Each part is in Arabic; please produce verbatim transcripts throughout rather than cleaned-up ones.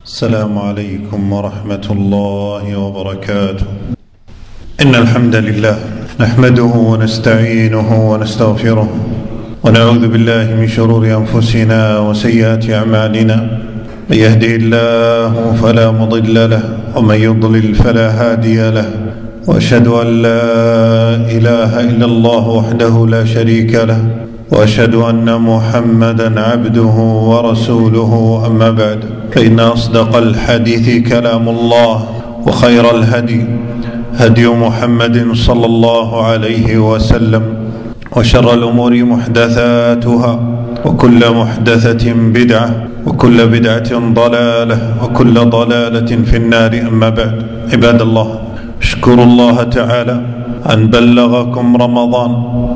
السلام عليكم ورحمة الله وبركاته. إن الحمد لله نحمده ونستعينه ونستغفره ونعوذ بالله من شرور أنفسنا وسيئات أعمالنا، من يهده الله فلا مضل له ومن يضلل فلا هادي له، وأشهد أن لا إله إلا الله وحده لا شريك له، وأشهد أن محمدا عبده ورسوله. أما بعد، فإن أصدق الحديث كلام الله، وخير الهدي هدي محمد صلى الله عليه وسلم، وشر الأمور محدثاتها، وكل محدثة بدعة، وكل بدعة ضلالة، وكل ضلالة في النار. أما بعد، عباد الله، اشكروا الله تعالى أن بلغكم رمضان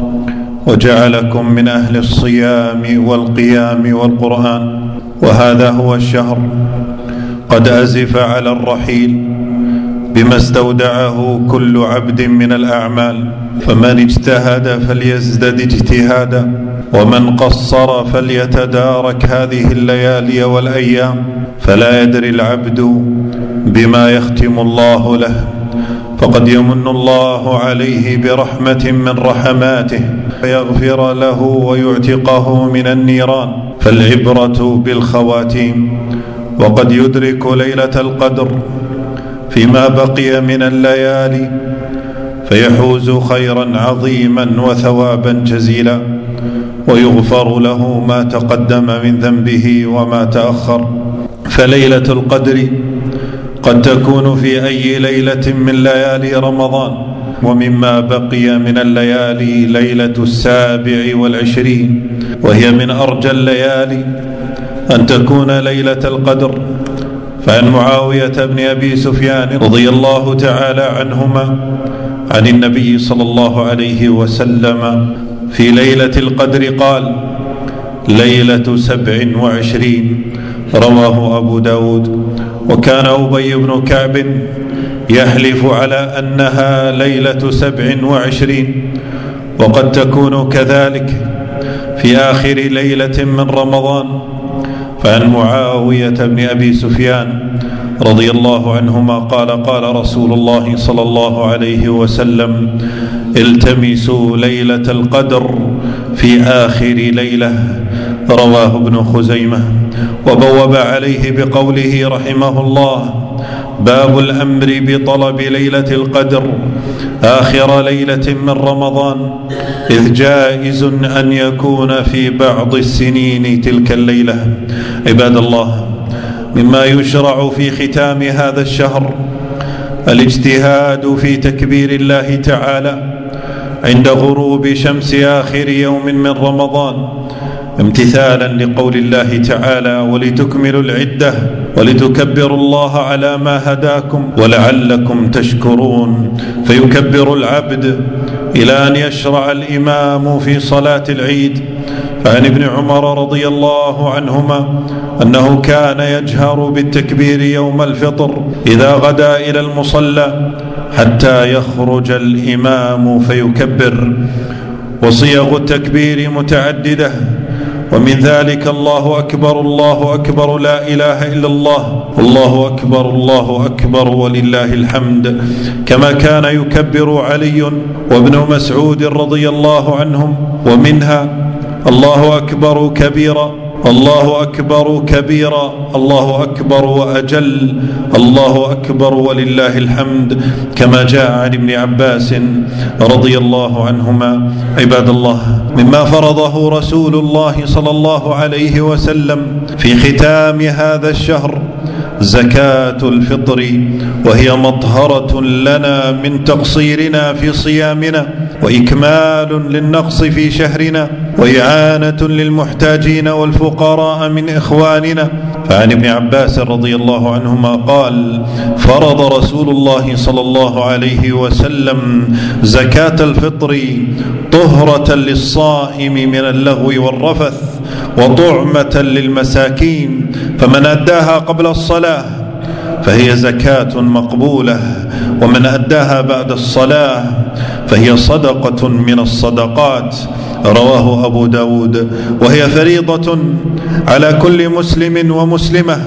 وجعلكم من أهل الصيام والقيام والقرآن، وهذا هو الشهر قد أزف على الرحيل بما استودعه كل عبد من الأعمال، فمن اجتهد فليزدد اجتهادا، ومن قصر فليتدارك هذه الليالي والأيام، فلا يدري العبد بما يختم الله له، فقد يمن الله عليه برحمة من رحماته فيغفر له ويعتقه من النيران، فالعبرة بالخواتيم. وقد يدرك ليلة القدر فيما بقي من الليالي فيحوز خيرا عظيما وثوابا جزيلا، ويغفر له ما تقدم من ذنبه وما تأخر. فليلة القدر قد تكون في أي ليلة من ليالي رمضان، ومما بقي من الليالي ليلة السابع والعشرين، وهي من أرجى الليالي أن تكون ليلة القدر. فعن معاوية بن أبي سفيان رضي الله تعالى عنهما عن النبي صلى الله عليه وسلم في ليلة القدر قال: ليلة سبع وعشرين، رواه أبو داود. وكان أبي بن كعب يحلف على أنها ليلة سبع وعشرين، وقد تكون كذلك في آخر ليلة من رمضان. فعن معاوية بن أبي سفيان رضي الله عنهما قال: قال رسول الله صلى الله عليه وسلم: التمسوا ليلة القدر في آخر ليلة، رواه ابن خزيمة. وبوب عليه بقوله رحمه الله: باب الأمر بطلب ليلة القدر آخر ليلة من رمضان، إذ جائز أن يكون في بعض السنين تلك الليلة. عباد الله، مما يشرع في ختام هذا الشهر الاجتهاد في تكبير الله تعالى عند غروب شمس آخر يوم من رمضان، امتثالا لقول الله تعالى: ولتكملوا العدة ولتكبروا الله على ما هداكم ولعلكم تشكرون. فيكبر العبد إلى أن يشرع الإمام في صلاة العيد. فعن ابن عمر رضي الله عنهما أنه كان يجهر بالتكبير يوم الفطر إذا غدا إلى المصلى حتى يخرج الإمام فيكبر. وصيغ التكبير متعددة، ومن ذلك: الله أكبر الله أكبر لا إله إلا الله، الله أكبر الله أكبر ولله الحمد، كما كان يكبر علي وابن مسعود رضي الله عنهم. ومنها: الله أكبر كبيرا، الله أكبر كبيرا، الله أكبر وأجل، الله أكبر ولله الحمد، كما جاء عن ابن عباس رضي الله عنهما. عباد الله، مما فرضه رسول الله صلى الله عليه وسلم في ختام هذا الشهر زكاة الفطر، وهي مطهرة لنا من تقصيرنا في صيامنا، وإكمال للنقص في شهرنا، وإعانة للمحتاجين والفقراء من إخواننا. فعن ابن عباس رضي الله عنهما قال: فرض رسول الله صلى الله عليه وسلم زكاة الفطر طهرة للصائم من اللغو والرفث، وطعمة للمساكين، فمن أداها قبل الصلاة فهي زكاة مقبولة، ومن أداها بعد الصلاة فهي صدقة من الصدقات. رواه أبو داود. وهي فريضة على كل مسلم ومسلمة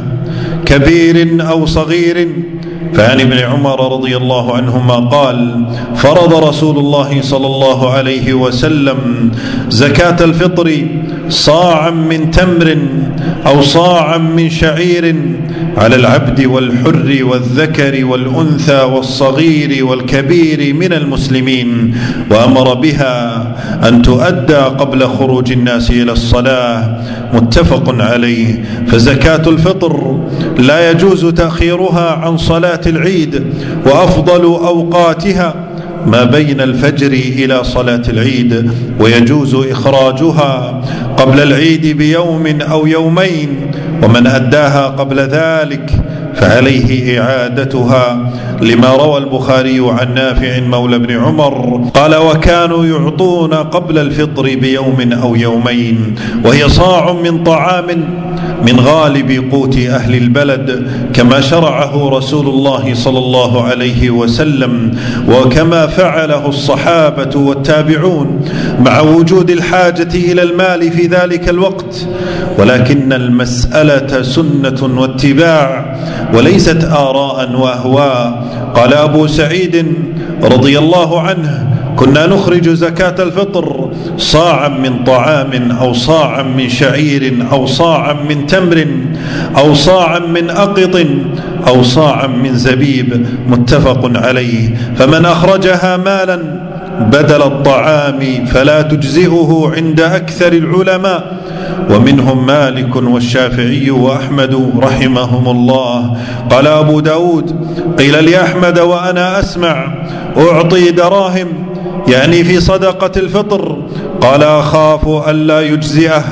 كبير أو صغير. فعن ابن عمر رضي الله عنهما قال: فرض رسول الله صلى الله عليه وسلم زكاة الفطر صاعا من تمر أو صاعا من شعير على العبد والحر والذكر والأنثى والصغير والكبير من المسلمين، وأمر بها أن تؤدى قبل خروج الناس إلى الصلاة. متفق عليه. فزكاة الفطر لا يجوز تأخيرها عن صلاة العيد، وأفضل أوقاتها ما بين الفجر إلى صلاة العيد، ويجوز إخراجها قبل العيد بيوم أو يومين، ومن أداها قبل ذلك فعليه إعادتها، لما روى البخاري عن نافع مولى بن عمر قال: وكانوا يعطون قبل الفطر بيوم أو يومين، وهي صاع من طعام من غالب قوت أهل البلد، كما شرعه رسول الله صلى الله عليه وسلم، وكما فعله الصحابة والتابعون مع وجود الحاجة إلى المال في ذلك الوقت. ولكن المسألة سنة واتباع وليست آراء وأهواء. قال أبو سعيد رضي الله عنه: كنا نخرج زكاة الفطر صاعا من طعام أو صاعا من شعير أو صاعا من تمر أو صاعا من أقط أو صاعا من زبيب. متفق عليه. فمن أخرجها مالا بدل الطعام فلا تجزئه عند أكثر العلماء، ومنهم مالك والشافعي وأحمد رحمهم الله. قال أبو داود: قيل لأحمد وأنا أسمع: أعطي دراهم، يعني في صدقة الفطر. قال: أخاف ألا يجزئه،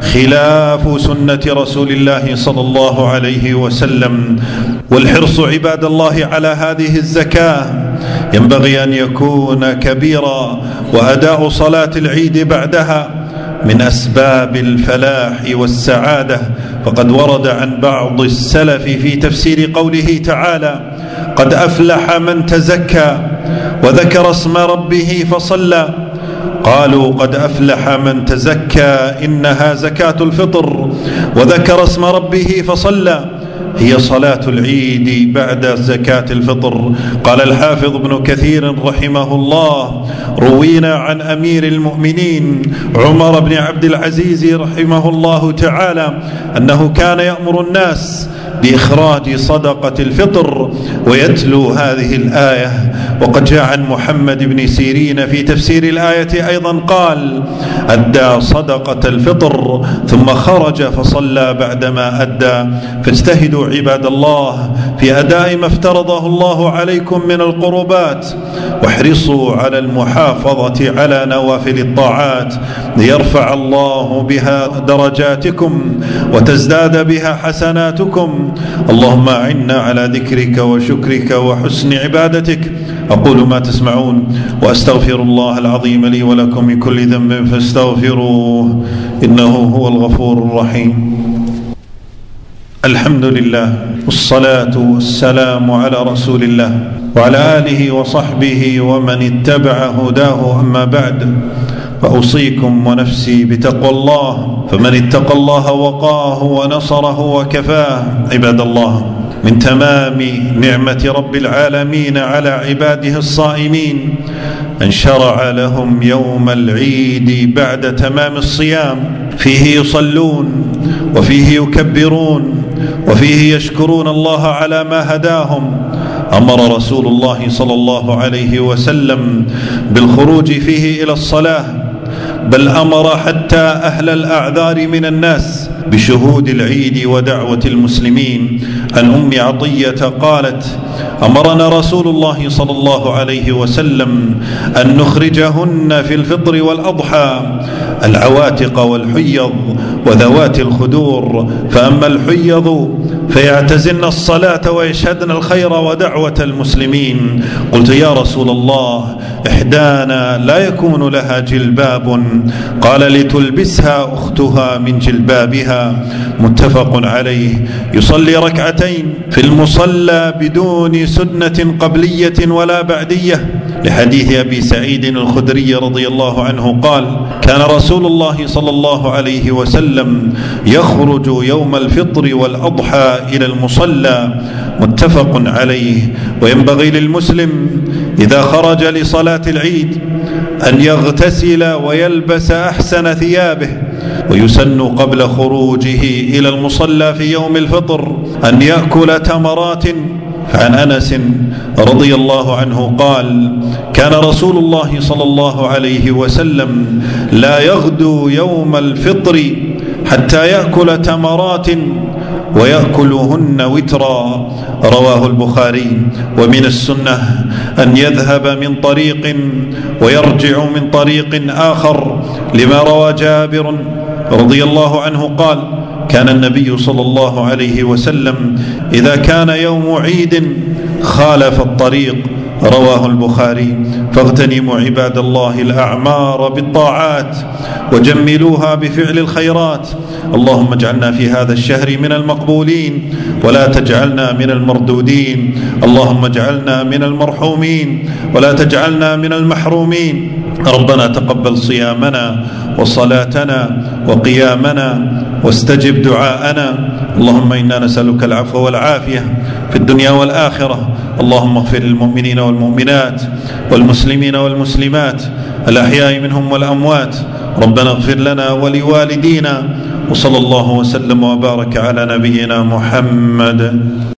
خلاف سنة رسول الله صلى الله عليه وسلم. والحرص عباد الله على هذه الزكاة ينبغي أن يكون كبيرا، وأداء صلاة العيد بعدها من أسباب الفلاح والسعادة. فقد ورد عن بعض السلف في تفسير قوله تعالى: قد أفلح من تزكى وذكر اسم ربه فصلى. قالوا: قد أفلح من تزكى إنها زكاة الفطر، وذكر اسم ربه فصلى هي صلاة العيد بعد زكاة الفطر. قال الحافظ ابن كثير رحمه الله: روينا عن أمير المؤمنين عمر بن عبد العزيز رحمه الله تعالى أنه كان يأمر الناس بإخراج صدقة الفطر ويتلو هذه الآية. وقد جاء عن محمد بن سيرين في تفسير الآية أيضا قال: أدى صدقة الفطر ثم خرج فصلى بعدما أدى. فاجتهدوا عباد الله في أداء ما افترضه الله عليكم من القربات، واحرصوا على المحافظة على نوافل الطاعات ليرفع الله بها درجاتكم وتزداد بها حسناتكم. اللهم أعنا على ذكرك وشكرك وحسن عبادتك. أقول ما تسمعون وأستغفر الله العظيم لي ولكم من كل ذنب فاستغفروه إنه هو الغفور الرحيم. الحمد لله والصلاة والسلام على رسول الله وعلى آله وصحبه ومن اتبع هداه. أما بعد، فأوصيكم ونفسي بتقوى الله، فمن اتقى الله وقاه ونصره وكفاه. عباد الله، من تمام نعمة رب العالمين على عباده الصائمين أن شرع لهم يوم العيد بعد تمام الصيام، فيه يصلون وفيه يكبرون وفيه يشكرون الله على ما هداهم. أمر رسول الله صلى الله عليه وسلم بالخروج فيه إلى الصلاة، بل أمر حتى أهل الأعذار من الناس بشهود العيد ودعوة المسلمين. عن أم عطية قالت: أمرنا رسول الله صلى الله عليه وسلم أن نخرجهن في الفطر والأضحى العواتق والحيض وذوات الخدور، فأما الحيض فيعتزلن الصلاة ويشهدن الخير ودعوة المسلمين. قلت: يا رسول الله، إحدانا لا يكون لها جلباب. قال: لتلبسها أختها من جلبابها. متفق عليه. يصلي ركعتين في المصلى بدون سنة قبلية ولا بعدية، لحديث أبي سعيد الخدري رضي الله عنه قال: كان رسول الله صلى الله عليه وسلم يخرج يوم الفطر والأضحى إلى المصلى، متفق عليه. وينبغي للمسلم إذا خرج لصلاة العيد أن يغتسل ويلبس أحسن ثيابه، ويسن قبل خروجه إلى المصلى في يوم الفطر أن يأكل تمرات. عن أنس رضي الله عنه قال: كان رسول الله صلى الله عليه وسلم لا يغدو يوم الفطر حتى يأكل تمرات ويأكلهن وترا، رواه البخاري. ومن السنة أن يذهب من طريق ويرجع من طريق آخر، لما روى جابر رضي الله عنه قال: كان النبي صلى الله عليه وسلم إذا كان يوم عيد خالف الطريق، رواه البخاري. فاغتنموا عباد الله الأعمار بالطاعات وجملوها بفعل الخيرات. اللهم اجعلنا في هذا الشهر من المقبولين ولا تجعلنا من المردودين. اللهم اجعلنا من المرحومين ولا تجعلنا من المحرومين. ربنا تقبل صيامنا وصلاتنا وقيامنا واستجب دعاءنا. اللهم إنا نسألك العفو والعافية في الدنيا والآخرة. اللهم اغفر للمؤمنين والمؤمنات والمسلمين والمسلمات الأحياء منهم والأموات. ربنا اغفر لنا ولوالدينا، وصلى الله وسلم وبارك على نبينا محمد.